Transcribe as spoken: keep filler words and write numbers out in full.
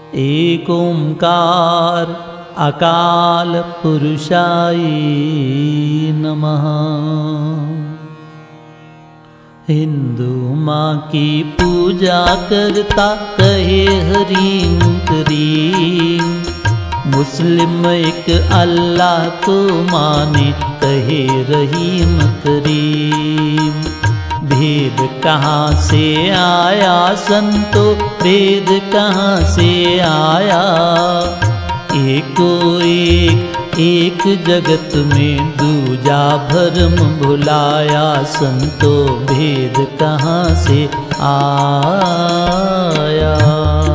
एक ओंकार अकाल पुरुषाय नमः। हिंदू माँ की पूजा करता कहे हरीम करीम, मुस्लिम एक अल्लाह को माने कहे रहीम करीम। भेद कहाँ से आया संतो, भेद कहाँ से आया, एको एक एक जगत में दूजा भरम भुलाया। संतो भेद कहाँ से आया।